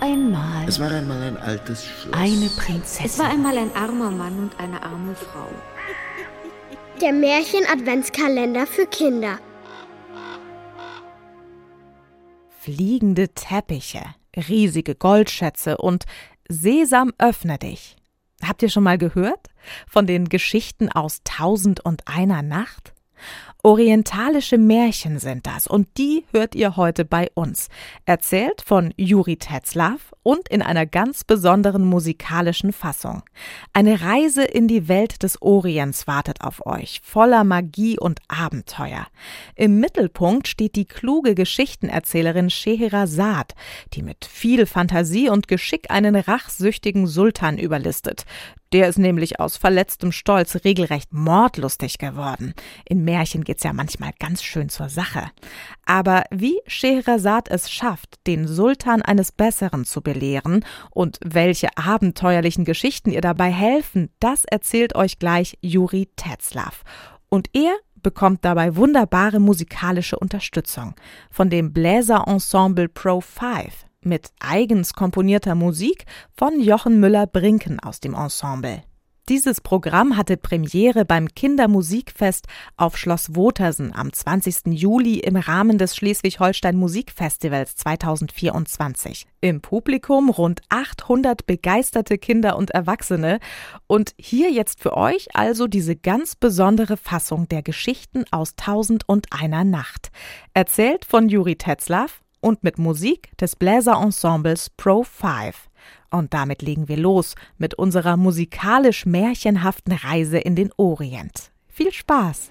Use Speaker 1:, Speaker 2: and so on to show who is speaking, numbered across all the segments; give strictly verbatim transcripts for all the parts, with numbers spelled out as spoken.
Speaker 1: einmal.
Speaker 2: Es war einmal ein altes Schloss.
Speaker 1: Eine Prinzessin.
Speaker 3: Es war einmal ein armer Mann und eine arme Frau.
Speaker 4: Der Märchen-Adventskalender für Kinder.
Speaker 5: Fliegende Teppiche, riesige Goldschätze und Sesam, öffne dich. Habt ihr schon mal gehört von den Geschichten aus Tausend und einer Nacht? Orientalische Märchen sind das und die hört ihr heute bei uns. Erzählt von Juri Tetzlaff und in einer ganz besonderen musikalischen Fassung. Eine Reise in die Welt des Orients wartet auf euch, voller Magie und Abenteuer. Im Mittelpunkt steht die kluge Geschichtenerzählerin Scheherazade, die mit viel Fantasie und Geschick einen rachsüchtigen Sultan überlistet. Der ist nämlich aus verletztem Stolz regelrecht mordlustig geworden. In Märchen geht's ja manchmal ganz schön zur Sache. Aber wie Scheherazade es schafft, den Sultan eines Besseren zu belehren und welche abenteuerlichen Geschichten ihr dabei helfen, das erzählt euch gleich Juri Tetzlaff. Und er bekommt dabei wunderbare musikalische Unterstützung von dem Bläserensemble Pro fünf. Mit eigens komponierter Musik von Jochen Müller-Brinken aus dem Ensemble. Dieses Programm hatte Premiere beim Kindermusikfest auf Schloss Wotersen am zwanzigsten Juli im Rahmen des Schleswig-Holstein Musikfestivals zweitausendvierundzwanzig. Im Publikum rund achthundert begeisterte Kinder und Erwachsene. Und hier jetzt für euch also diese ganz besondere Fassung der Geschichten aus Tausend und einer Nacht. Erzählt von Juri Tetzlaff und mit Musik des Bläserensembles Pro fünf. Und damit legen wir los mit unserer musikalisch-märchenhaften Reise in den Orient. Viel Spaß!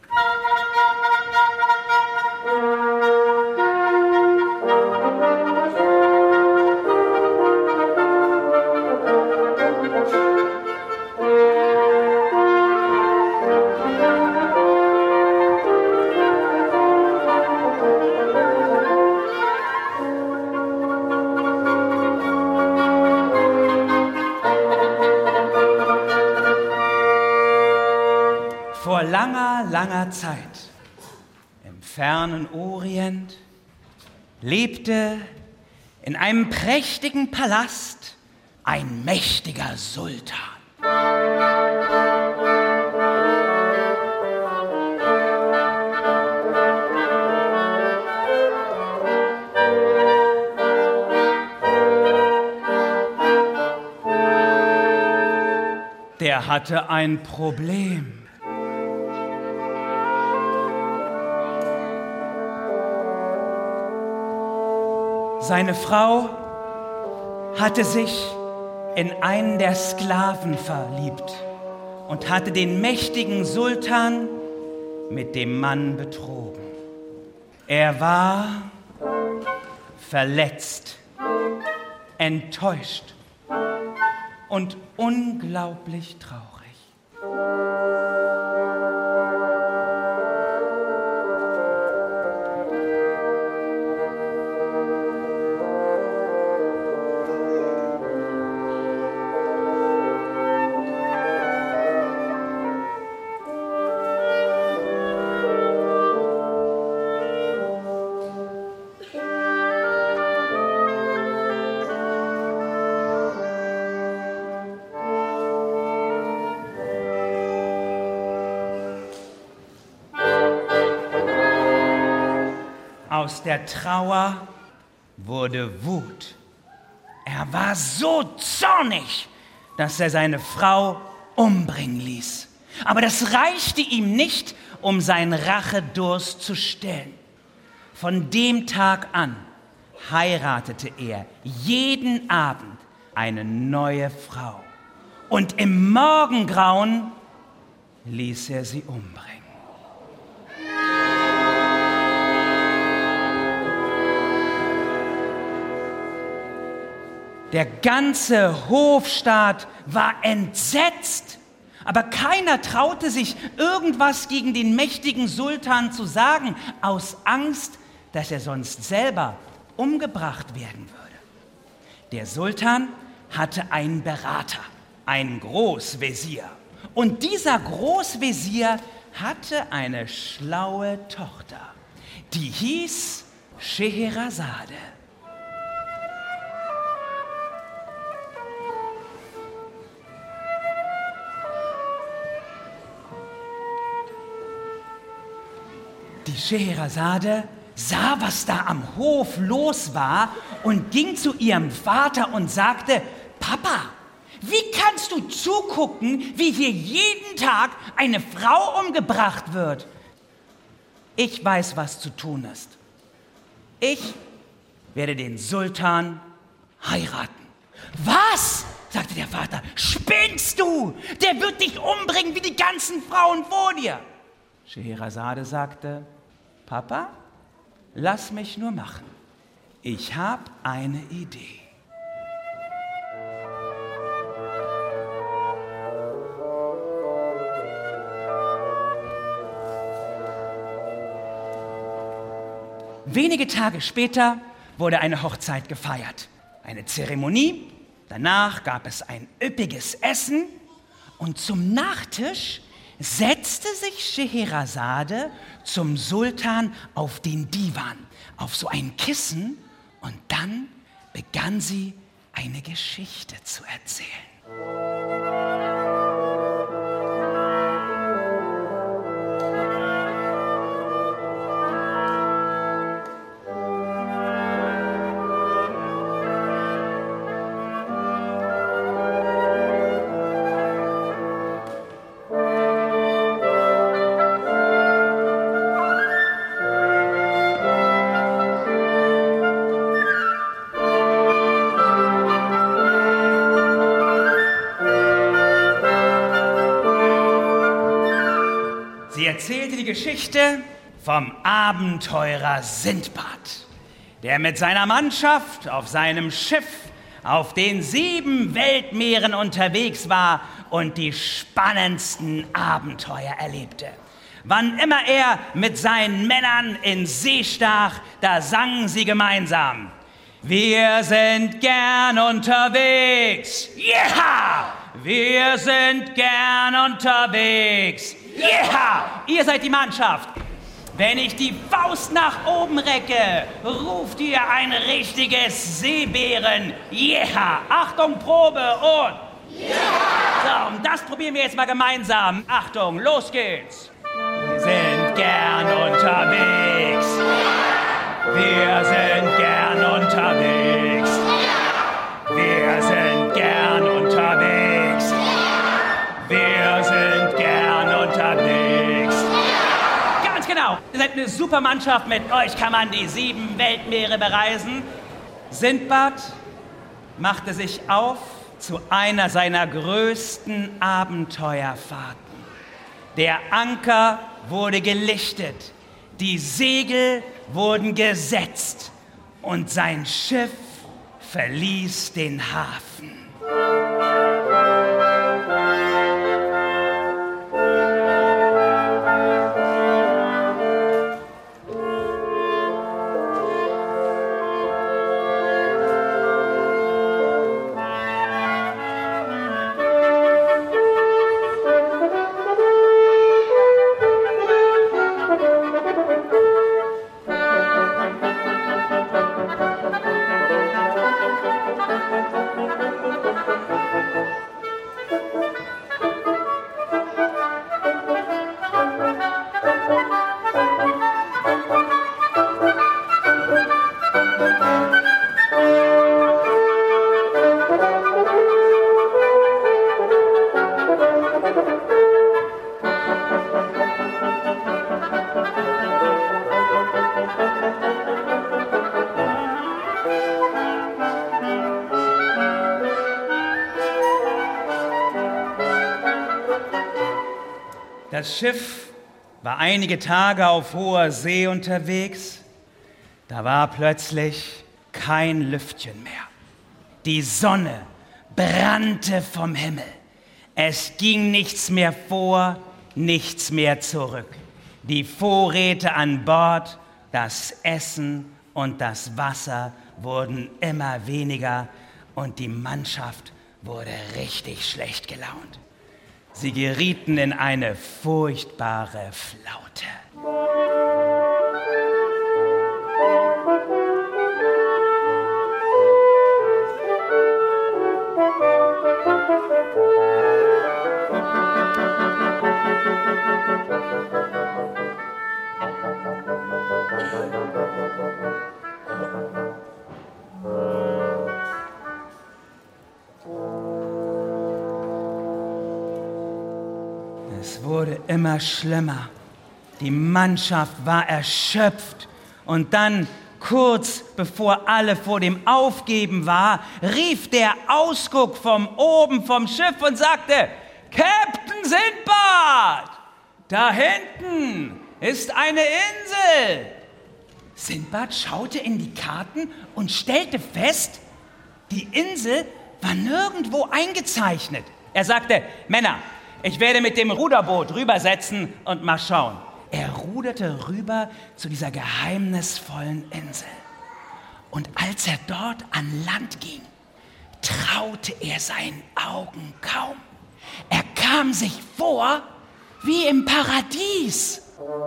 Speaker 6: Vor langer, langer Zeit, im fernen Orient, lebte in einem prächtigen Palast ein mächtiger Sultan. Der hatte ein Problem. Seine Frau hatte sich in einen der Sklaven verliebt und hatte den mächtigen Sultan mit dem Mann betrogen. Er war verletzt, enttäuscht und unglaublich traurig. Aus der Trauer wurde Wut. Er war so zornig, dass er seine Frau umbringen ließ. Aber das reichte ihm nicht, um seinen Rachedurst zu stillen. Von dem Tag an heiratete er jeden Abend eine neue Frau. Und im Morgengrauen ließ er sie umbringen. Der ganze Hofstaat war entsetzt, aber keiner traute sich, irgendwas gegen den mächtigen Sultan zu sagen, aus Angst, dass er sonst selber umgebracht werden würde. Der Sultan hatte einen Berater, einen Großvezier. Und dieser Großvezier hatte eine schlaue Tochter, die hieß Scheherazade. Die Scheherazade sah, was da am Hof los war und ging zu ihrem Vater und sagte, Papa, wie kannst du zugucken, wie hier jeden Tag eine Frau umgebracht wird? Ich weiß, was zu tun ist. Ich werde den Sultan heiraten. Was? Sagte der Vater. Spinnst du? Der wird dich umbringen wie die ganzen Frauen vor dir. Scheherazade sagte, Papa, lass mich nur machen. Ich habe eine Idee. Wenige Tage später wurde eine Hochzeit gefeiert. Eine Zeremonie, danach gab es ein üppiges Essen und zum Nachtisch setzte sich Scheherazade zum Sultan auf den Divan, auf so ein Kissen, und dann begann sie eine Geschichte zu erzählen. Sie erzählte die Geschichte vom Abenteurer Sindbad, der mit seiner Mannschaft auf seinem Schiff auf den sieben Weltmeeren unterwegs war und die spannendsten Abenteuer erlebte. Wann immer er mit seinen Männern in See stach, da sangen sie gemeinsam: Wir sind gern unterwegs, yeah! Wir sind gern unterwegs, yeah! Ihr seid die Mannschaft. Wenn ich die Faust nach oben recke, ruft ihr ein richtiges Seebären, yeah! Achtung, Probe und yeah! So, und das probieren wir jetzt mal gemeinsam. Achtung, los geht's. Wir sind gern unterwegs. Wir sind gern unterwegs. Wir sind gern unterwegs. Wir sind gern unterwegs. Ganz genau. Ihr seid eine super Mannschaft. Mit euch kann man die sieben Weltmeere bereisen. Sindbad machte sich auf zu einer seiner größten Abenteuerfahrten. Der Anker wurde gelichtet, die Segel wurden gesetzt und sein Schiff verließ den Hafen. Das Schiff war einige Tage auf hoher See unterwegs. Da war plötzlich kein Lüftchen mehr. Die Sonne brannte vom Himmel. Es ging nichts mehr vor, nichts mehr zurück. Die Vorräte an Bord, das Essen und das Wasser wurden immer weniger und die Mannschaft wurde richtig schlecht gelaunt. Sie gerieten in eine furchtbare Flaute. immer schlimmer. Die Mannschaft war erschöpft. Und dann, kurz bevor alle vor dem Aufgeben war, rief der Ausguck von oben vom Schiff und sagte: Captain Sindbad, da hinten ist eine Insel. Sindbad schaute in die Karten und stellte fest, die Insel war nirgendwo eingezeichnet. Er sagte: Männer, ich werde mit dem Ruderboot rübersetzen und mal schauen. Er ruderte rüber zu dieser geheimnisvollen Insel. Und als er dort an Land ging, traute er seinen Augen kaum. Er kam sich vor wie im Paradies.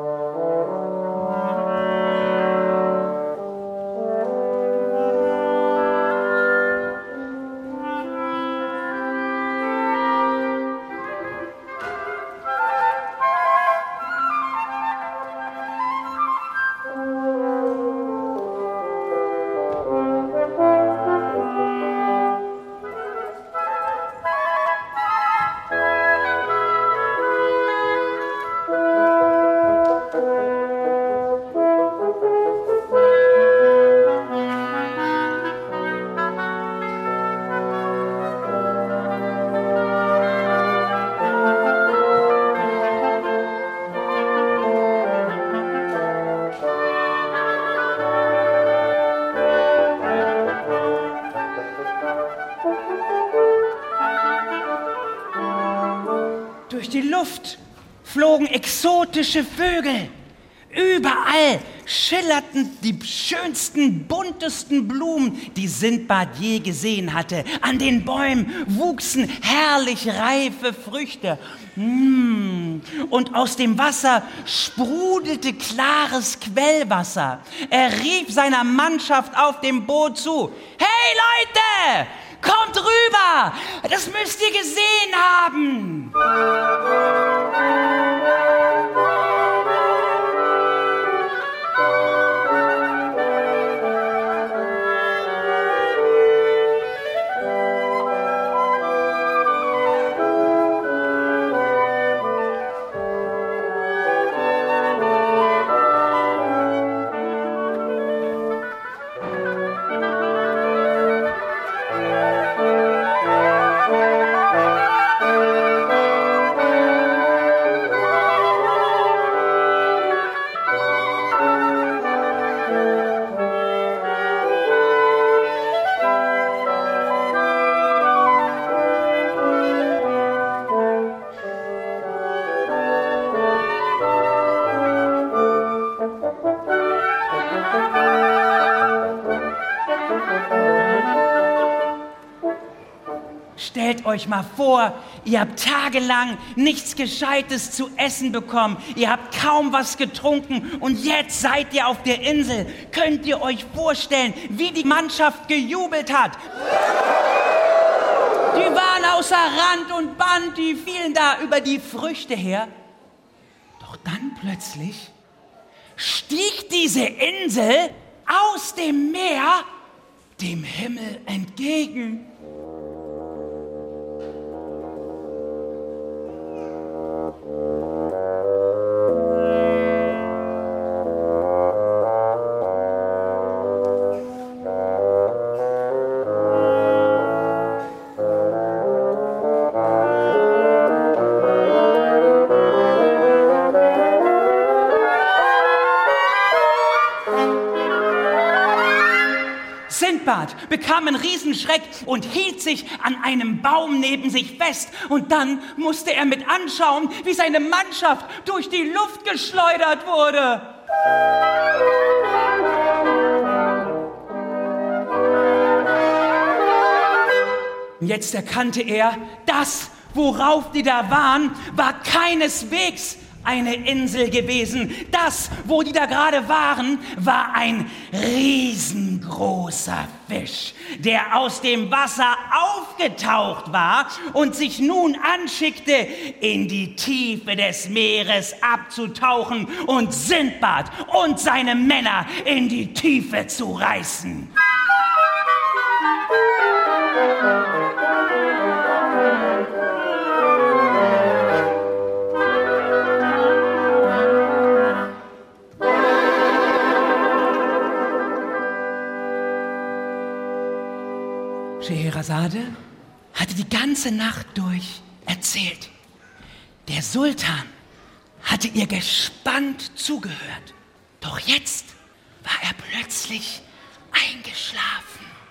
Speaker 6: Durch die Luft flogen exotische Vögel. Überall schillerten die schönsten, buntesten Blumen, die Sindbad je gesehen hatte. An den Bäumen wuchsen herrlich reife Früchte. Mm. Und aus dem Wasser sprudelte klares Quellwasser. Er rief seiner Mannschaft auf dem Boot zu: Hey Leute, kommt rüber, das müsst ihr gesehen haben. Stellt euch mal vor, ihr habt tagelang nichts Gescheites zu essen bekommen, ihr habt kaum was getrunken und jetzt seid ihr auf der Insel. Könnt ihr euch vorstellen, wie die Mannschaft gejubelt hat? Die waren außer Rand und Band, die fielen da über die Früchte her. Doch dann plötzlich stieg diese Insel aus dem Meer dem Himmel entgegen. Sindbad bekam einen Riesenschreck und hielt sich an einem Baum neben sich fest. Und dann musste er mit anschauen, wie seine Mannschaft durch die Luft geschleudert wurde. Jetzt erkannte er, das, worauf die da waren, war keineswegs eine Insel gewesen. Das, wo die da gerade waren, war ein riesengroßer Fisch, der aus dem Wasser aufgetaucht war und sich nun anschickte, in die Tiefe des Meeres abzutauchen und Sindbad und seine Männer in die Tiefe zu reißen. Scheherazade hatte die ganze Nacht durch erzählt. Der Sultan hatte ihr gespannt zugehört. Doch jetzt war er plötzlich eingeschlafen.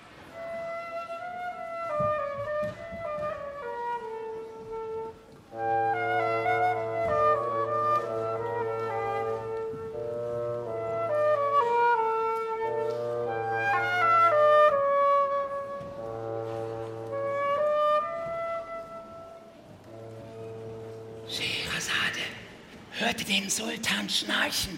Speaker 6: Scheherazade hörte den Sultan schnarchen.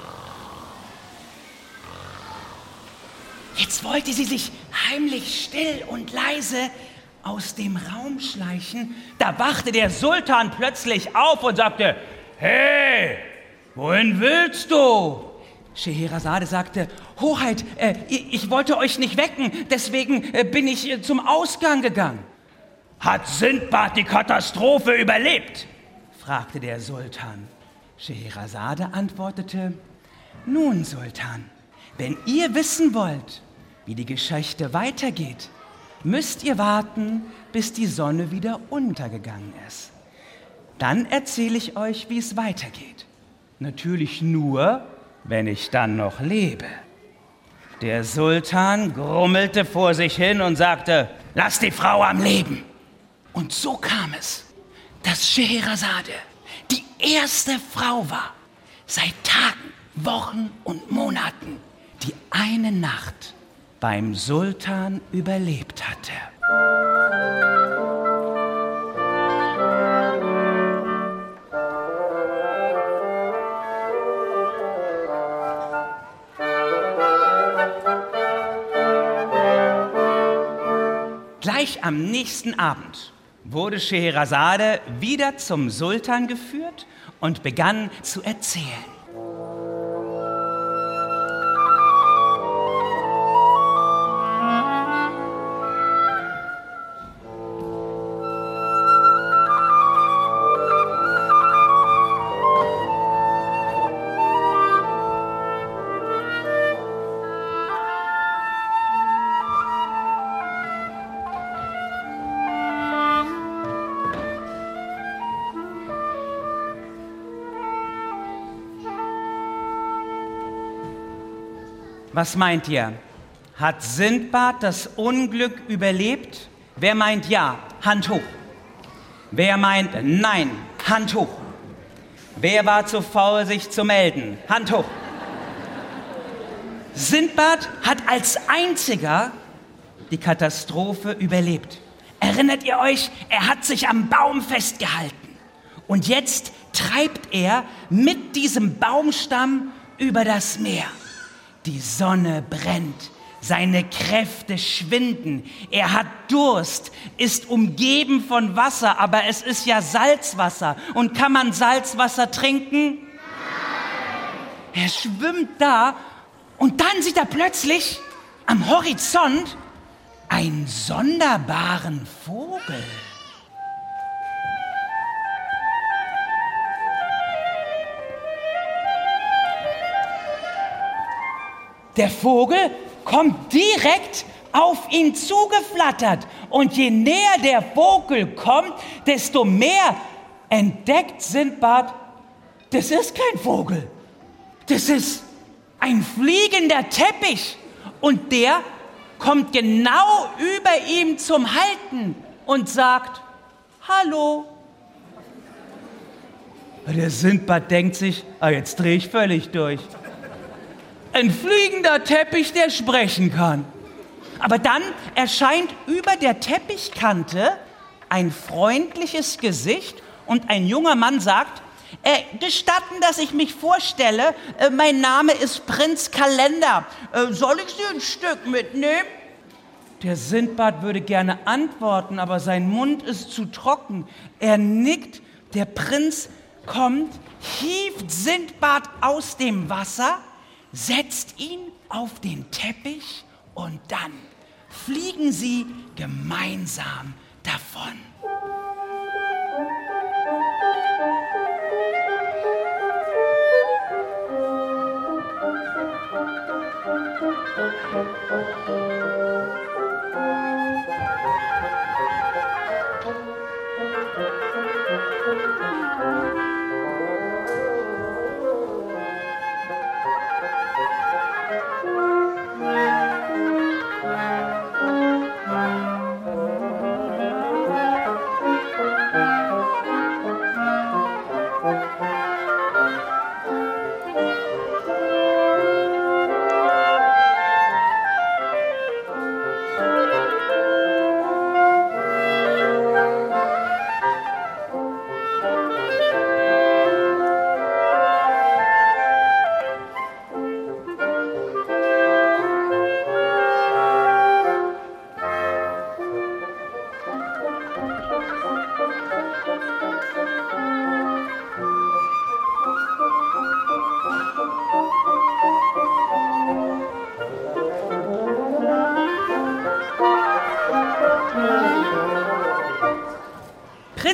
Speaker 6: Jetzt wollte sie sich heimlich still und leise aus dem Raum schleichen. Da wachte der Sultan plötzlich auf und sagte: Hey, wohin willst du? Scheherazade sagte: Hoheit, äh, ich wollte euch nicht wecken, deswegen äh, bin ich äh, zum Ausgang gegangen. Hat Sindbad die Katastrophe überlebt? Fragte der Sultan. Scheherazade antwortete: Nun, Sultan, wenn ihr wissen wollt, wie die Geschichte weitergeht, müsst ihr warten, bis die Sonne wieder untergegangen ist. Dann erzähle ich euch, wie es weitergeht. Natürlich nur, wenn ich dann noch lebe. Der Sultan grummelte vor sich hin und sagte: Lass die Frau am Leben. Und so kam es, dass Scheherazade die erste Frau war, seit Tagen, Wochen und Monaten, die eine Nacht beim Sultan überlebt hatte. Gleich am nächsten Abend wurde Scheherazade wieder zum Sultan geführt und begann zu erzählen. Was meint ihr? Hat Sindbad das Unglück überlebt? Wer meint ja? Hand hoch. Wer meint nein? Hand hoch. Wer war zu faul, sich zu melden? Hand hoch. Sindbad hat als einziger die Katastrophe überlebt. Erinnert ihr euch? Er hat sich am Baum festgehalten. Und jetzt treibt er mit diesem Baumstamm über das Meer. Die Sonne brennt, seine Kräfte schwinden, er hat Durst, ist umgeben von Wasser, aber es ist ja Salzwasser. Und kann man Salzwasser trinken? Nein. Er schwimmt da und dann sieht er plötzlich am Horizont einen sonderbaren Vogel. Der Vogel kommt direkt auf ihn zugeflattert. Und je näher der Vogel kommt, desto mehr entdeckt Sindbad, das ist kein Vogel. Das ist ein fliegender Teppich. Und der kommt genau über ihm zum Halten und sagt: Hallo. Der Sindbad denkt sich: ah, jetzt drehe ich völlig durch. Ein fliegender Teppich, der sprechen kann. Aber dann erscheint über der Teppichkante ein freundliches Gesicht und ein junger Mann sagt: äh, gestatten, dass ich mich vorstelle, äh, mein Name ist Prinz Kalender. Äh, soll ich Sie ein Stück mitnehmen? Der Sindbad würde gerne antworten, aber sein Mund ist zu trocken. Er nickt, der Prinz kommt, hieft Sindbad aus dem Wasser, setzt ihn auf den Teppich und dann fliegen sie gemeinsam davon.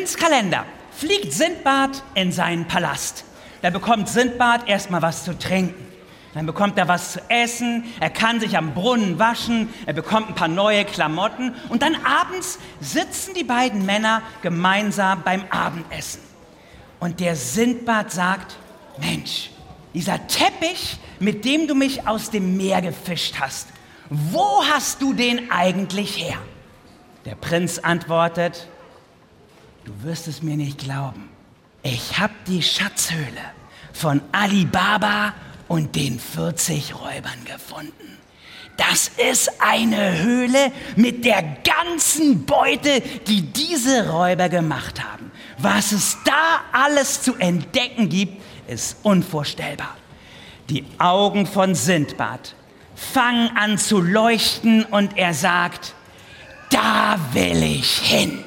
Speaker 6: Prinz Kalender fliegt Sindbad in seinen Palast. Da bekommt Sindbad erstmal was zu trinken. Dann bekommt er was zu essen, er kann sich am Brunnen waschen, er bekommt ein paar neue Klamotten und dann abends sitzen die beiden Männer gemeinsam beim Abendessen. Und der Sindbad sagt, Mensch, dieser Teppich, mit dem du mich aus dem Meer gefischt hast, wo hast du den eigentlich her? Der Prinz antwortet, du wirst es mir nicht glauben. Ich habe die Schatzhöhle von Ali Baba und den vierzig Räubern gefunden. Das ist eine Höhle mit der ganzen Beute, die diese Räuber gemacht haben. Was es da alles zu entdecken gibt, ist unvorstellbar. Die Augen von Sindbad fangen an zu leuchten und er sagt, da will ich hin.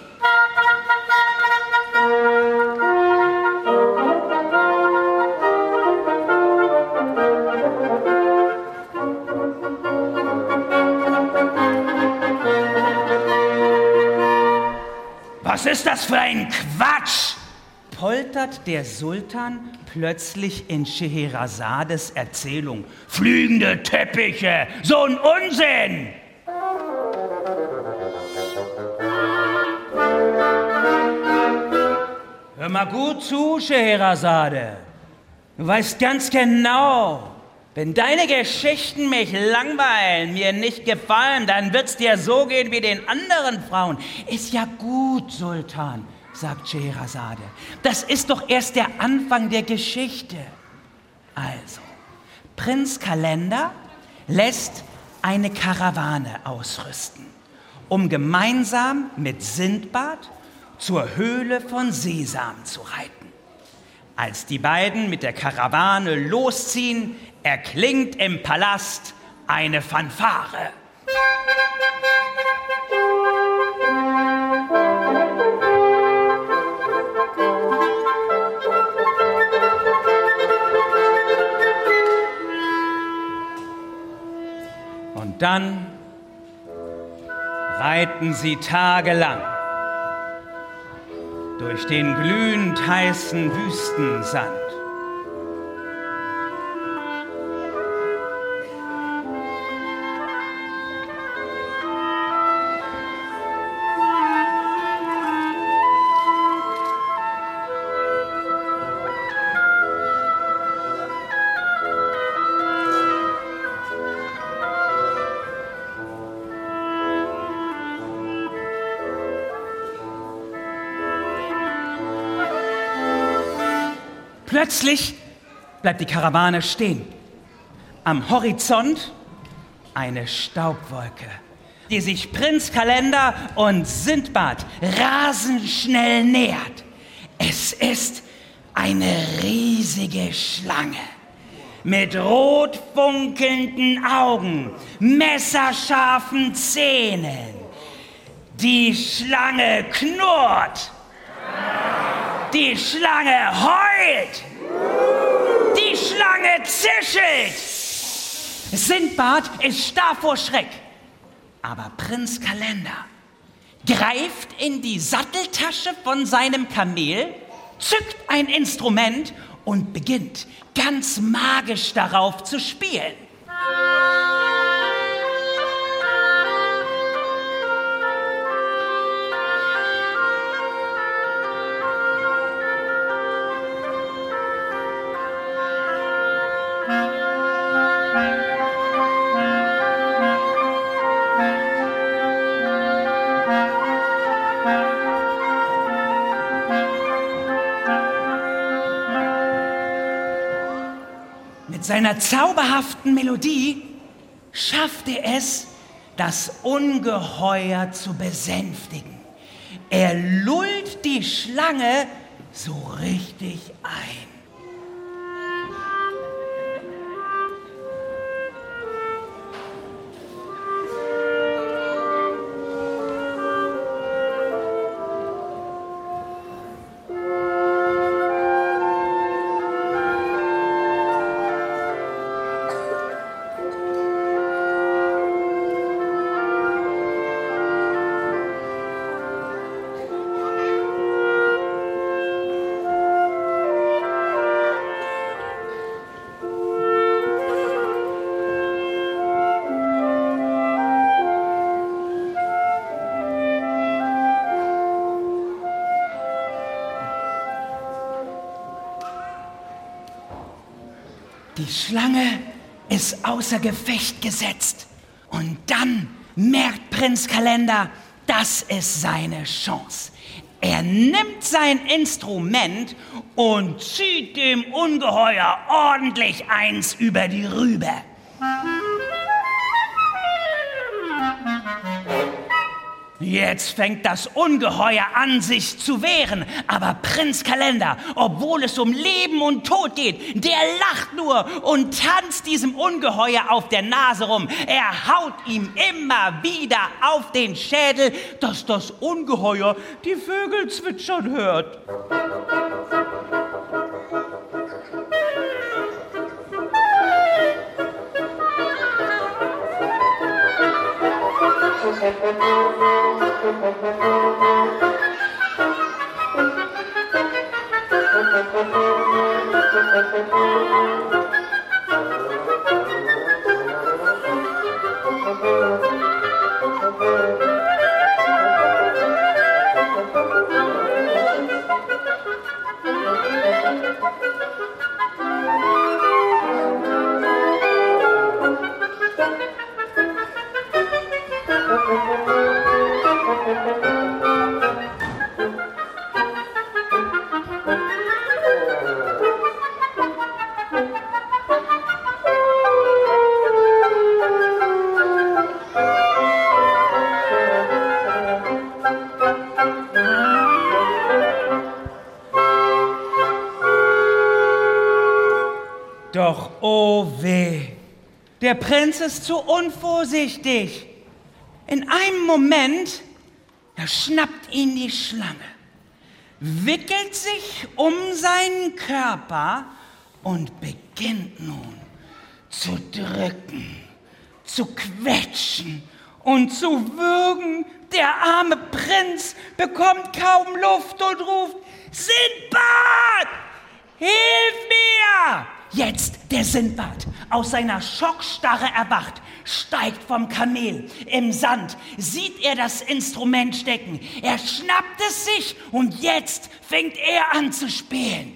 Speaker 6: Was ist das für ein Quatsch? Poltert der Sultan plötzlich in Scheherazades Erzählung. Fliegende Teppiche, so ein Unsinn! Hör mal gut zu, Scheherazade. Du weißt ganz genau, wenn deine Geschichten mich langweilen, mir nicht gefallen, dann wird's dir so gehen wie den anderen Frauen. Ist ja gut, Sultan, sagt Scheherazade. Das ist doch erst der Anfang der Geschichte. Also, Prinz Kalender lässt eine Karawane ausrüsten, um gemeinsam mit Sindbad zur Höhle von Sesam zu reiten. Als die beiden mit der Karawane losziehen, erklingt im Palast eine Fanfare. Und dann reiten sie tagelang durch den glühend heißen Wüstensand. Plötzlich bleibt die Karawane stehen. Am Horizont eine Staubwolke, die sich Prinz Kalender und Sindbad rasend schnell nähert. Es ist eine riesige Schlange mit rot funkelnden Augen, messerscharfen Zähnen. Die Schlange knurrt. Die Schlange heult. Die Schlange zischelt. Sindbad ist starr vor Schreck. Aber Prinz Kalender greift in die Satteltasche von seinem Kamel, zückt ein Instrument und beginnt ganz magisch darauf zu spielen. Mit seiner zauberhaften Melodie schafft er es, das Ungeheuer zu besänftigen. Er lullt die Schlange so richtig ein. Die Schlange ist außer Gefecht gesetzt. Und dann merkt Prinz Kalender, das ist seine Chance. Er nimmt sein Instrument und zieht dem Ungeheuer ordentlich eins über die Rübe. Jetzt fängt das Ungeheuer an, sich zu wehren. Aber Prinz Kalender, obwohl es um Leben und Tod geht, der lacht nur und tanzt diesem Ungeheuer auf der Nase rum. Er haut ihm immer wieder auf den Schädel, dass das Ungeheuer die Vögel zwitschern hört. Doch oh weh, der Prinz ist zu unvorsichtig. In einem Moment, da schnappt ihn die Schlange, wickelt sich um seinen Körper und beginnt nun zu drücken, zu quetschen und zu würgen. Der arme Prinz bekommt kaum Luft und ruft: Sindbad, hilf mir! Jetzt der Sindbad, aus seiner Schockstarre erwacht, steigt vom Kamel. Im Sand sieht er das Instrument stecken. Er schnappt es sich und jetzt fängt er an zu spielen.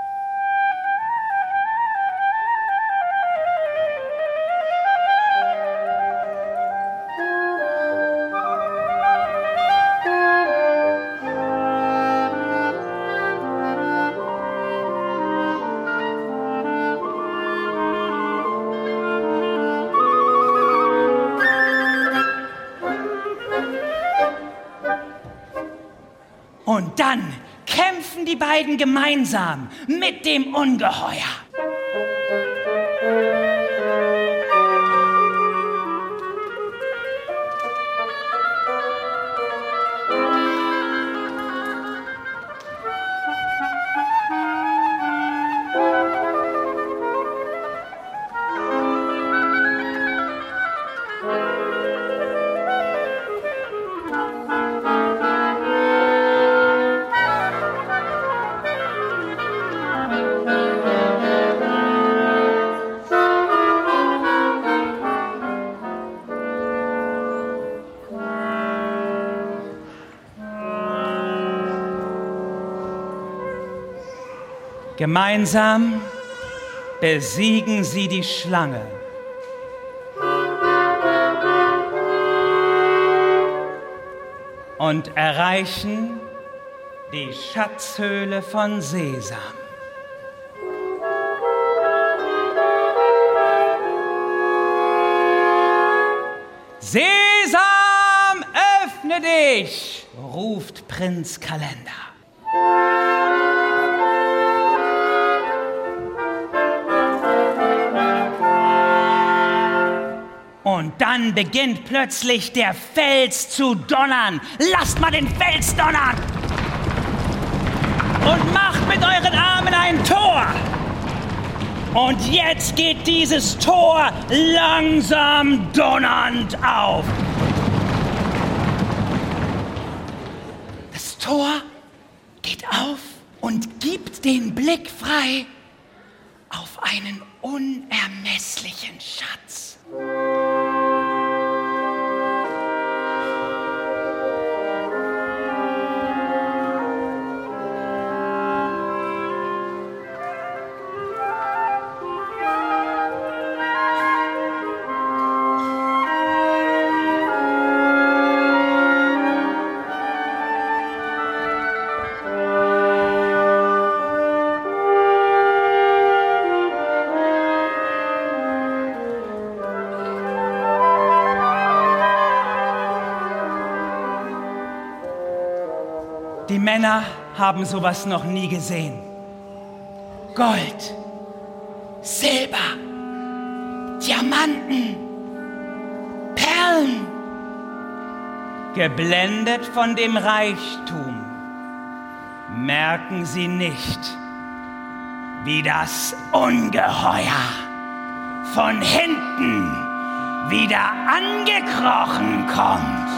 Speaker 6: Und dann kämpfen die beiden gemeinsam mit dem Ungeheuer. Gemeinsam besiegen sie die Schlange. Und erreichen die Schatzhöhle von Sesam. Sesam, öffne dich, ruft Prinz Kalender. Und dann beginnt plötzlich der Fels zu donnern. Lasst mal den Fels donnern! Und macht mit euren Armen ein Tor! Und jetzt geht dieses Tor langsam donnernd auf. Das Tor geht auf und gibt den Blick frei auf einen unermesslichen Schatz. Männer haben sowas noch nie gesehen. Gold, Silber, Diamanten, Perlen. Geblendet von dem Reichtum merken sie nicht, wie das Ungeheuer von hinten wieder angekrochen kommt.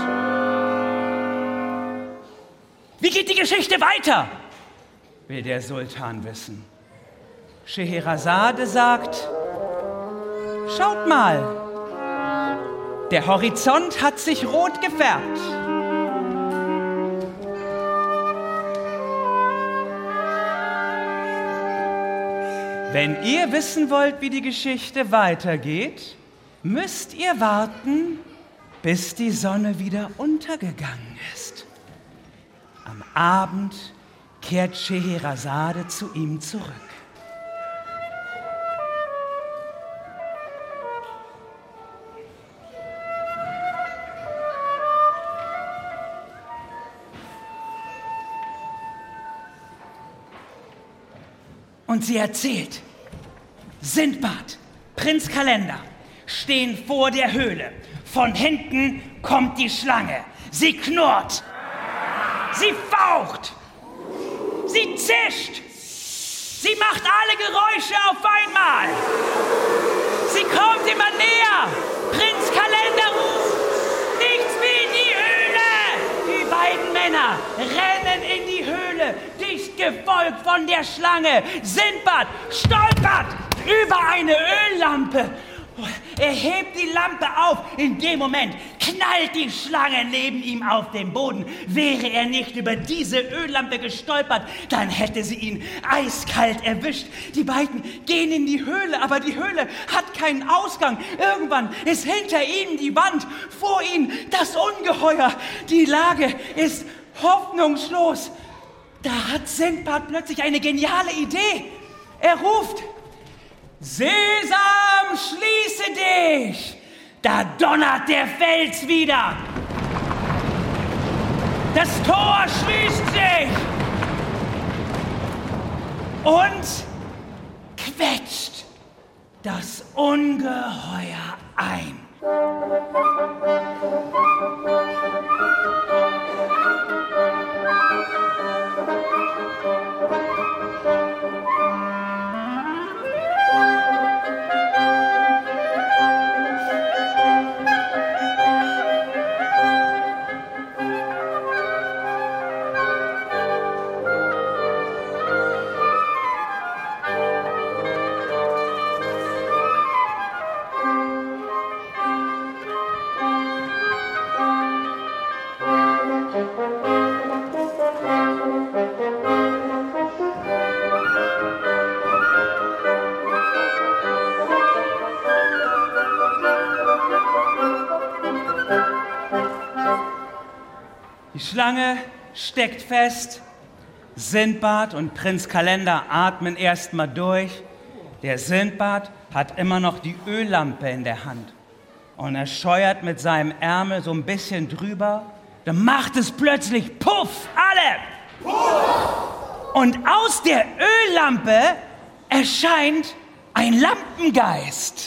Speaker 6: Wie geht die Geschichte weiter? Will der Sultan wissen. Scheherazade sagt, schaut mal, der Horizont hat sich rot gefärbt. Wenn ihr wissen wollt, wie die Geschichte weitergeht, müsst ihr warten, bis die Sonne wieder untergegangen ist. Am Abend kehrt Scheherazade zu ihm zurück. Und sie erzählt, Sindbad, Prinz Kalender, stehen vor der Höhle. Von hinten kommt die Schlange. Sie knurrt. Sie faucht. Sie zischt. Sie macht alle Geräusche auf einmal. Sie kommt immer näher. Prinz Kalender ruft, nichts wie in die Höhle. Die beiden Männer rennen in die Höhle, dicht gefolgt von der Schlange. Sindbad stolpert über eine Öllampe. Er hebt die Lampe auf. In dem Moment knallt die Schlange neben ihm auf den Boden. Wäre er nicht über diese Öllampe gestolpert, dann hätte sie ihn eiskalt erwischt. Die beiden gehen in die Höhle, aber die Höhle hat keinen Ausgang. Irgendwann ist hinter ihnen die Wand, vor ihnen das Ungeheuer. Die Lage ist hoffnungslos. Da hat Sindbad plötzlich eine geniale Idee. Er ruft, Sesam, schließe dich! Da donnert der Fels wieder. Das Tor schließt sich und quetscht das Ungeheuer ein. Die Schlange steckt fest. Sindbad und Prinz Kalender atmen erst mal durch. Der Sindbad hat immer noch die Öllampe in der Hand. Und er scheuert mit seinem Ärmel so ein bisschen drüber. Dann macht es plötzlich Puff, alle! Puff! Und aus der Öllampe erscheint ein Lampengeist.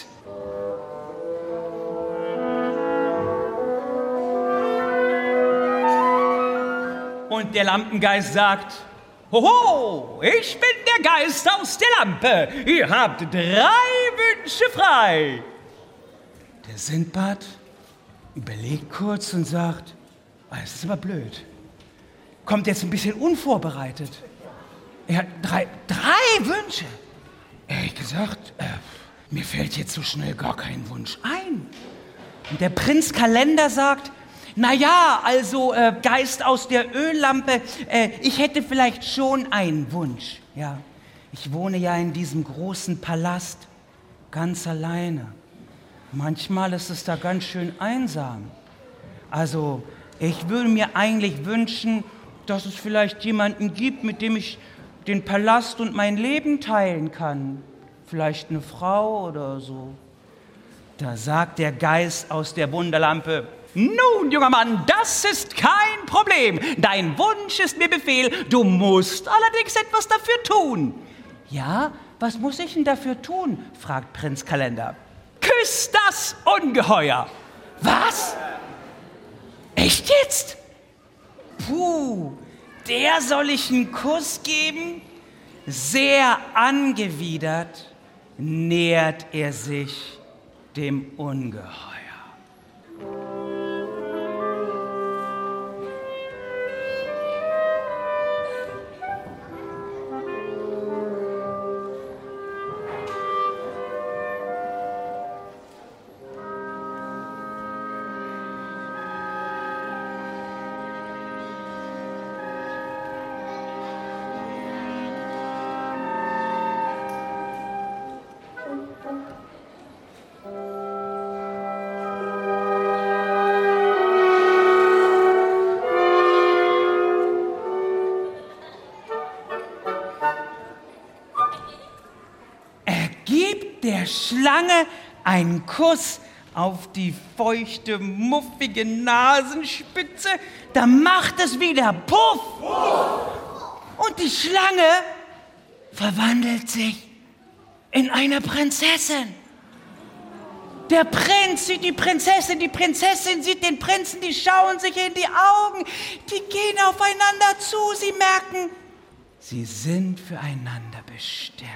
Speaker 6: Und der Lampengeist sagt, Hoho, ich bin der Geist aus der Lampe. Ihr habt drei Wünsche frei. Der Sindbad überlegt kurz und sagt, ah, das ist aber blöd. Kommt jetzt ein bisschen unvorbereitet. Er hat drei, drei Wünsche. Ehrlich gesagt, äh, mir fällt jetzt so schnell gar kein Wunsch ein. Und der Prinz Kalender sagt, na ja, also äh, Geist aus der Öllampe, äh, ich hätte vielleicht schon einen Wunsch. Ja, ich wohne ja in diesem großen Palast, ganz alleine. Manchmal ist es da ganz schön einsam. Also, ich würde mir eigentlich wünschen, dass es vielleicht jemanden gibt, mit dem ich den Palast und mein Leben teilen kann. Vielleicht eine Frau oder so. Da sagt der Geist aus der Wunderlampe, Nun, junger Mann, das ist kein Problem. Dein Wunsch ist mir Befehl. Du musst allerdings etwas dafür tun. Ja, was muss ich denn dafür tun? Fragt Prinz Kalender. Küss das Ungeheuer. Was? Echt jetzt? Puh, der soll ich einen Kuss geben? Sehr angewidert nähert er sich dem Ungeheuer. Der Schlange einen Kuss auf die feuchte, muffige Nasenspitze, da macht es wieder Puff. Und die Schlange verwandelt sich in eine Prinzessin. Der Prinz sieht die Prinzessin, die Prinzessin sieht den Prinzen, die schauen sich in die Augen, die gehen aufeinander zu, sie merken, sie sind füreinander bestimmt.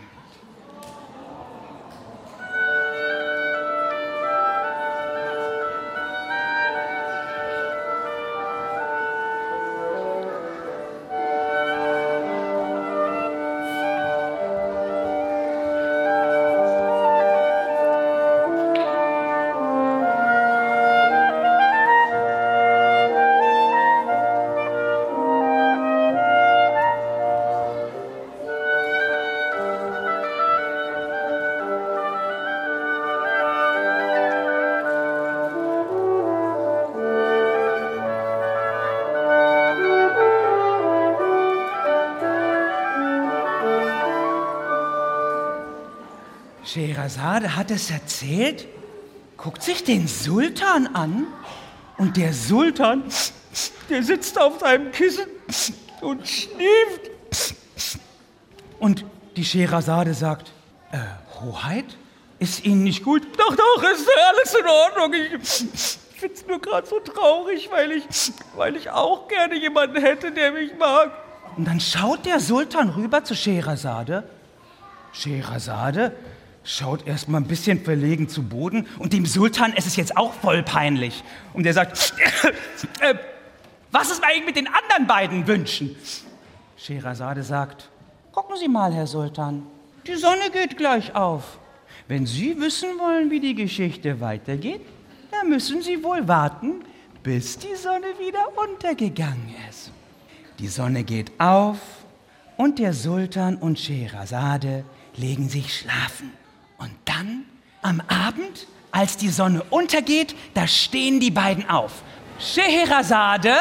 Speaker 6: Scheherazade hat es erzählt, guckt sich den Sultan an und der Sultan, der sitzt auf seinem Kissen und schnieft. Und die Scheherazade sagt, äh, Hoheit, ist Ihnen nicht gut? Doch, doch, ist alles in Ordnung. Ich finde es nur gerade so traurig, weil ich, weil ich auch gerne jemanden hätte, der mich mag. Und dann schaut der Sultan rüber zu Scheherazade. Scheherazade schaut erst mal ein bisschen verlegen zu Boden und dem Sultan ist es jetzt auch voll peinlich. Und der sagt, äh, was ist eigentlich mit den anderen beiden Wünschen? Scheherazade sagt, gucken Sie mal, Herr Sultan, die Sonne geht gleich auf. Wenn Sie wissen wollen, wie die Geschichte weitergeht, dann müssen Sie wohl warten, bis die Sonne wieder untergegangen ist. Die Sonne geht auf und der Sultan und Scheherazade legen sich schlafen. Und dann, am Abend, als die Sonne untergeht, da stehen die beiden auf. Scheherazade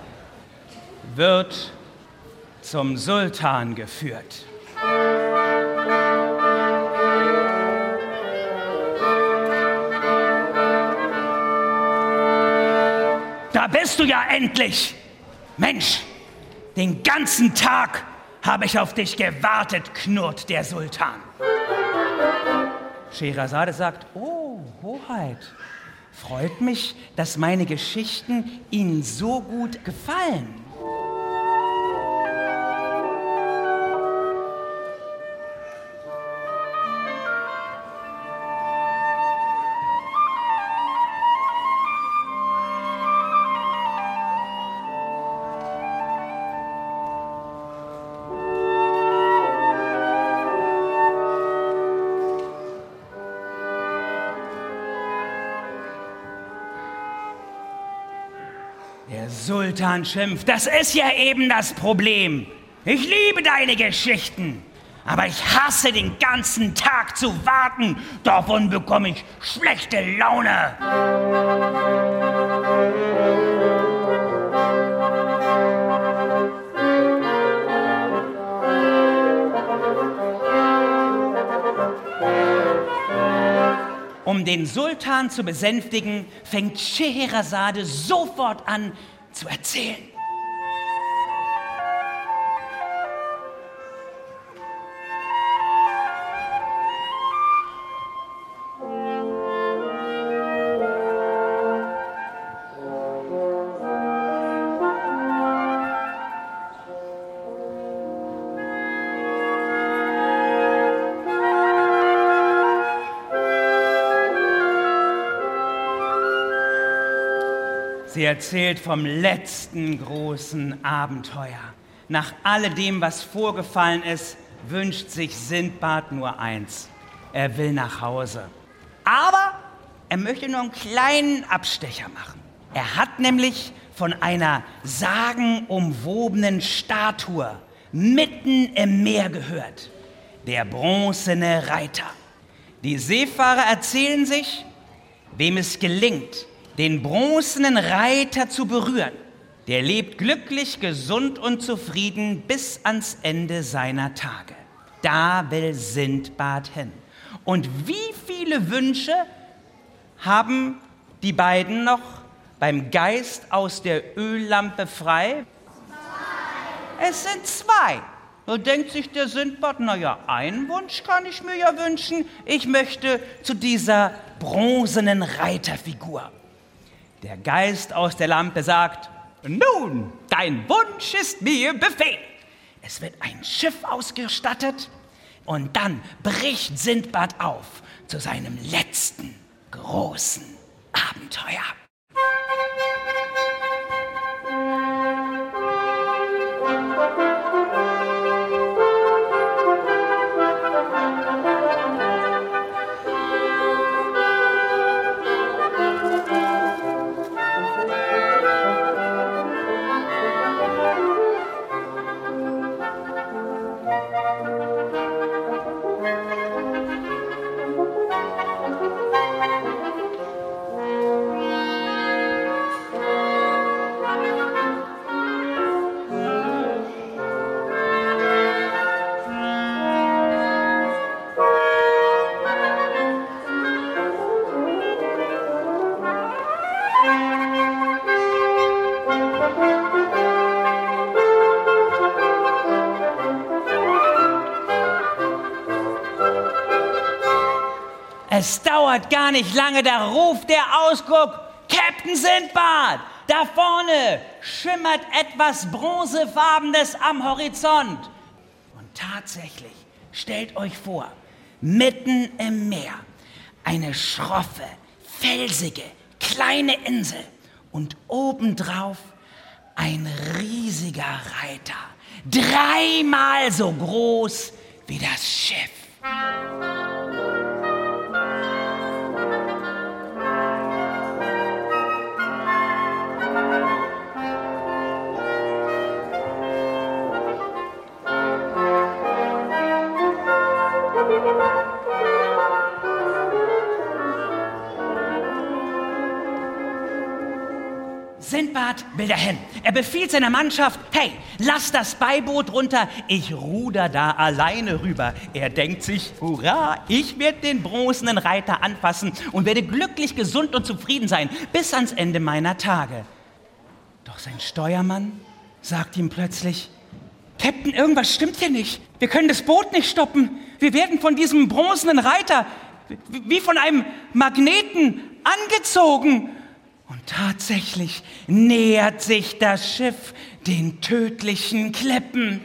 Speaker 6: wird zum Sultan geführt. Da bist du ja endlich! Mensch, den ganzen Tag habe ich auf dich gewartet, knurrt der Sultan. Scheherazade sagt, oh, Hoheit, freut mich, dass meine Geschichten Ihnen so gut gefallen. Der Sultan schimpft, das ist ja eben das Problem. Ich liebe deine Geschichten, aber ich hasse den ganzen Tag zu warten. Davon bekomme ich schlechte Laune. Um den Sultan zu besänftigen, fängt Scheherazade sofort an zu erzählen. Sie erzählt vom letzten großen Abenteuer. Nach alledem, was vorgefallen ist, wünscht sich Sindbad nur eins. Er will nach Hause. Aber er möchte nur einen kleinen Abstecher machen. Er hat nämlich von einer sagenumwobenen Statue mitten im Meer gehört. Der bronzene Reiter. Die Seefahrer erzählen sich, wem es gelingt, den bronzenen Reiter zu berühren, der lebt glücklich, gesund und zufrieden bis ans Ende seiner Tage. Da will Sindbad hin. Und wie viele Wünsche haben die beiden noch beim Geist aus der Öllampe frei? Zwei. Es sind zwei. Da denkt sich der Sindbad, naja, einen Wunsch kann ich mir ja wünschen. Ich möchte zu dieser bronzenen Reiterfigur. Der Geist aus der Lampe sagt, nun, dein Wunsch ist mir Befehl. Es wird ein Schiff ausgestattet und dann bricht Sindbad auf zu seinem letzten großen Abenteuer. Es dauert gar nicht lange, da ruft der Ausguck, Captain Sindbad, da vorne schimmert etwas Bronzefarbenes am Horizont. Und tatsächlich, stellt euch vor, mitten im Meer, eine schroffe, felsige, kleine Insel und obendrauf ein riesiger Reiter, dreimal so groß wie das Schiff. Sindbad will dahin. Er befiehlt seiner Mannschaft, hey, lass das Beiboot runter, ich ruder da alleine rüber. Er denkt sich, hurra, ich werde den bronzenen Reiter anfassen und werde glücklich, gesund und zufrieden sein, bis ans Ende meiner Tage. Doch sein Steuermann sagt ihm plötzlich, Captain, irgendwas stimmt hier nicht. Wir können das Boot nicht stoppen. Wir werden von diesem bronzenen Reiter wie von einem Magneten angezogen. Und tatsächlich nähert sich das Schiff den tödlichen Klippen.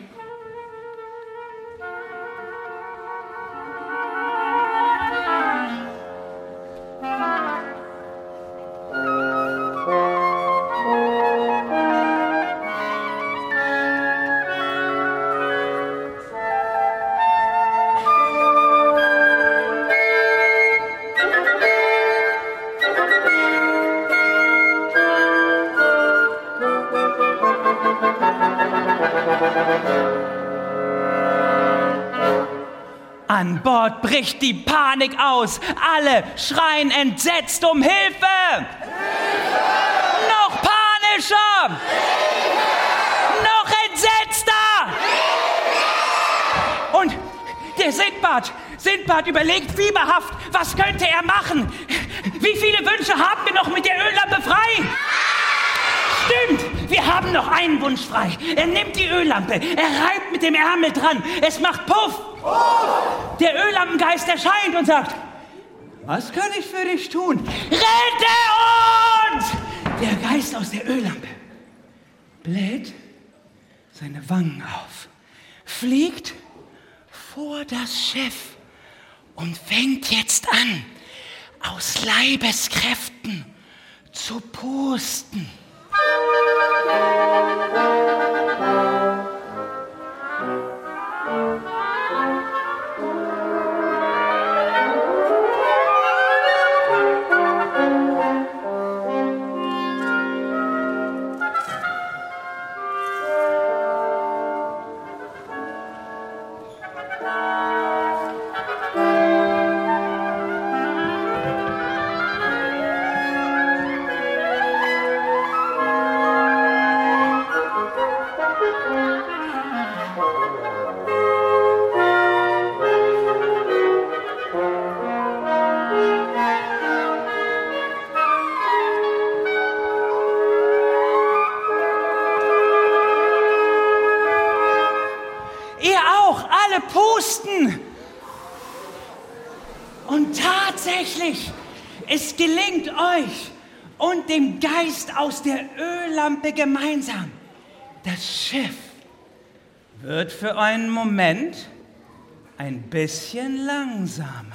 Speaker 6: An Bord bricht die Panik aus. Alle schreien entsetzt um Hilfe. Hilfe! Noch panischer. Hilfe! Noch entsetzter. Hilfe! Und der Sindbad Sindbad überlegt fieberhaft, was könnte er machen? Wie viele Wünsche haben wir noch mit der Öllampe frei? Stimmt, wir haben noch einen Wunsch frei. Er nimmt die Öllampe, er reibt mit dem Ärmel dran, es macht Puff. Der Öllampengeist erscheint und sagt, was kann ich für dich tun? Rette uns! Der Geist aus der Öllampe bläht seine Wangen auf, fliegt vor das Schiff und fängt jetzt an, aus Leibeskräften zu pusten. Pusten. Und tatsächlich, es gelingt euch und dem Geist aus der Öllampe gemeinsam. Das Schiff wird für einen Moment ein bisschen langsamer.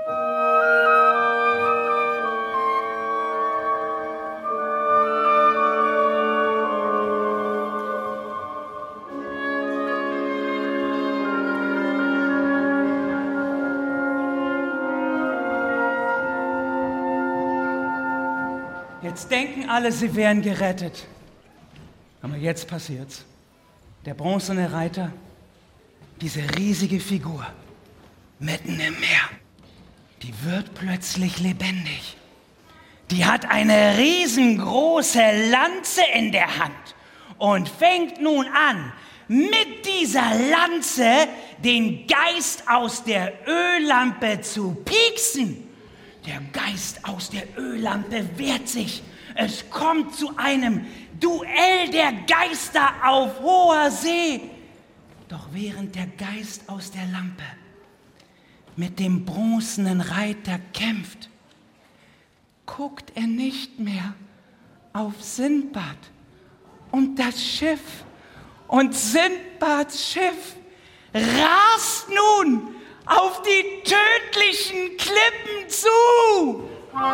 Speaker 6: Jetzt denken alle, sie wären gerettet. Aber jetzt passiert's. Der bronzene Reiter, diese riesige Figur, mitten im Meer, die wird plötzlich lebendig. Die hat eine riesengroße Lanze in der Hand und fängt nun an, mit dieser Lanze den Geist aus der Öllampe zu pieksen. Der Geist aus der Öllampe wehrt sich. Es kommt zu einem Duell der Geister auf hoher See. Doch während der Geist aus der Lampe mit dem bronzenen Reiter kämpft, guckt er nicht mehr auf Sindbad und das Schiff. Und Sindbads Schiff rast nun auf die tödlichen Klippen zu.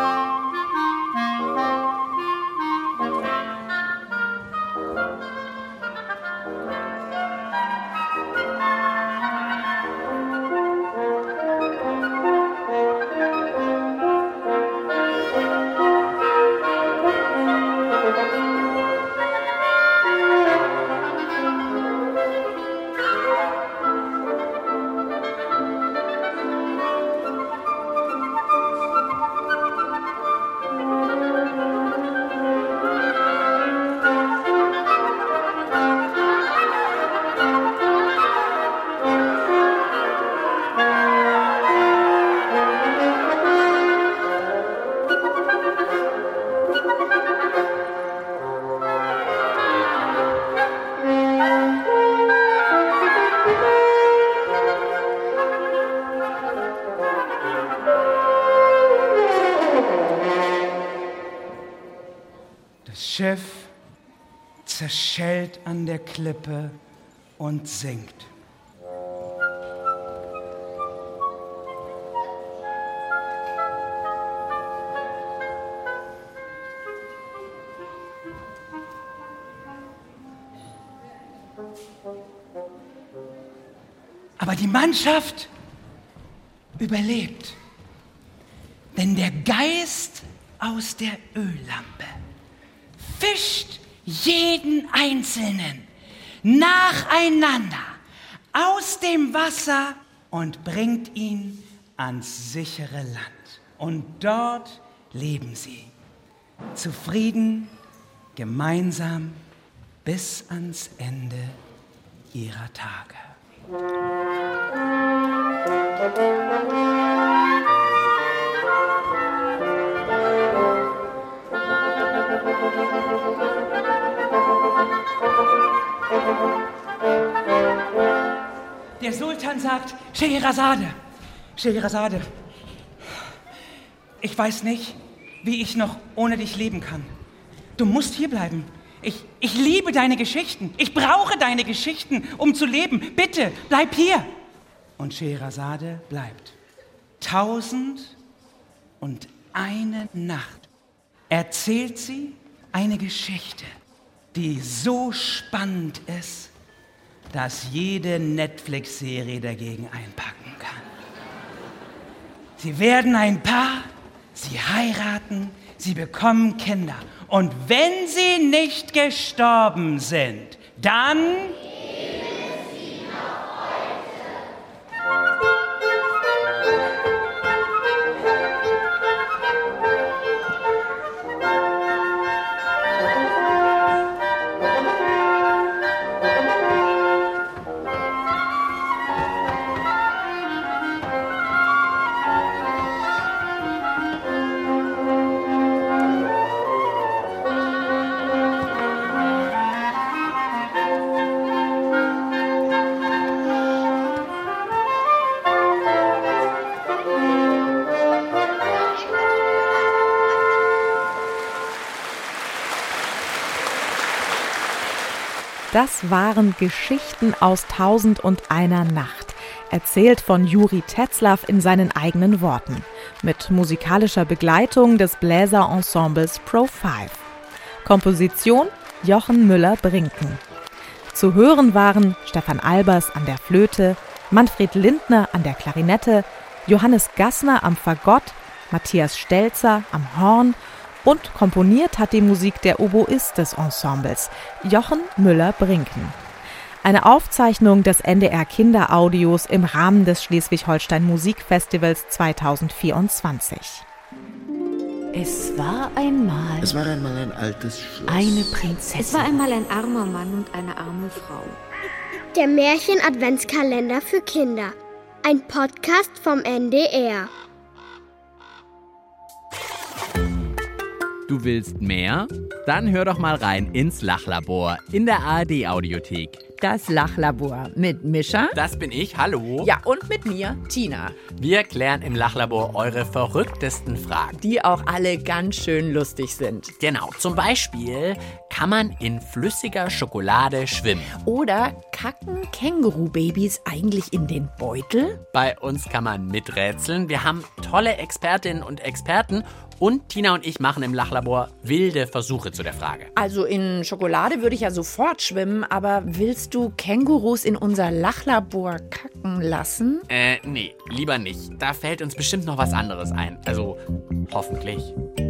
Speaker 6: Das Schiff zerschellt an der Klippe und sinkt. Aber die Mannschaft überlebt, denn der Geist aus der Öllampe fischt jeden Einzelnen nacheinander aus dem Wasser und bringt ihn ans sichere Land. Und dort leben sie zufrieden, gemeinsam bis ans Ende ihrer Tage. Der Sultan sagt, Scheherazade, Scheherazade, ich weiß nicht, wie ich noch ohne dich leben kann. Du musst hierbleiben. Ich, ich liebe deine Geschichten. Ich brauche deine Geschichten, um zu leben. Bitte, bleib hier. Und Scheherazade bleibt. Tausend und eine Nacht erzählt sie eine Geschichte, die so spannend ist, dass jede Netflix-Serie dagegen einpacken kann. Sie werden ein Paar, sie heiraten, sie bekommen Kinder. Und wenn sie nicht gestorben sind, dann...
Speaker 5: Das waren Geschichten aus Tausend und einer Nacht, erzählt von Juri Tetzlaff in seinen eigenen Worten, mit musikalischer Begleitung des Bläserensembles Pro fünf. Komposition Jochen Müller-Brinken. Zu hören waren Stefan Albers an der Flöte, Manfred Lindner an der Klarinette, Johannes Gassner am Fagott, Matthias Stelzer am Horn und komponiert hat die Musik der Oboist des Ensembles, Jochen Müller-Brinken. Eine Aufzeichnung des N D R Kinderaudios im Rahmen des Schleswig-Holstein Musikfestivals zweitausendvierundzwanzig.
Speaker 3: Es war einmal...
Speaker 1: Es war einmal ein altes Schloss.
Speaker 3: Eine Prinzessin. Es war einmal ein armer Mann und eine arme Frau.
Speaker 4: Der Märchen-Adventskalender für Kinder. Ein Podcast vom N D R.
Speaker 2: Du willst mehr? Dann hör doch mal rein ins Lachlabor in der A R D-Audiothek.
Speaker 7: Das Lachlabor mit Mischa.
Speaker 2: Das bin ich, hallo.
Speaker 7: Ja, und mit mir, Tina.
Speaker 2: Wir klären im Lachlabor eure verrücktesten Fragen.
Speaker 7: Die auch alle ganz schön lustig sind.
Speaker 2: Genau, zum Beispiel, kann man in flüssiger Schokolade schwimmen?
Speaker 7: Oder kacken Kängurubabys eigentlich in den Beutel?
Speaker 2: Bei uns kann man miträtseln. Wir haben tolle Expertinnen und Experten. Und Tina und ich machen im Lachlabor wilde Versuche zu der Frage.
Speaker 7: Also in Schokolade würde ich ja sofort schwimmen, aber willst du Kängurus in unser Lachlabor kacken lassen?
Speaker 2: Äh, nee, lieber nicht. Da fällt uns bestimmt noch was anderes ein. Also, hoffentlich.